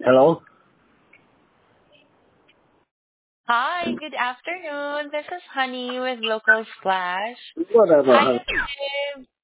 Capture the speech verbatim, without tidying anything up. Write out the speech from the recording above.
Hello? Hi, good afternoon. This is Honey with Local Splash. Whatever, Hi, honey. Miss Kim.